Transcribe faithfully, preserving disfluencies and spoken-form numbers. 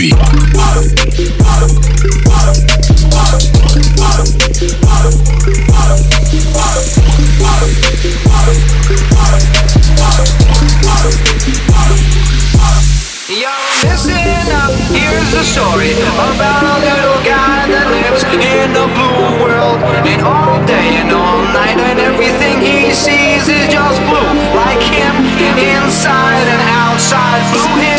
aujourd'hui. Yo, listen up, here's a story about a little guy that lives in a blue world. And all day and all night, and everything he sees is just blue. Like him, inside and outside blue.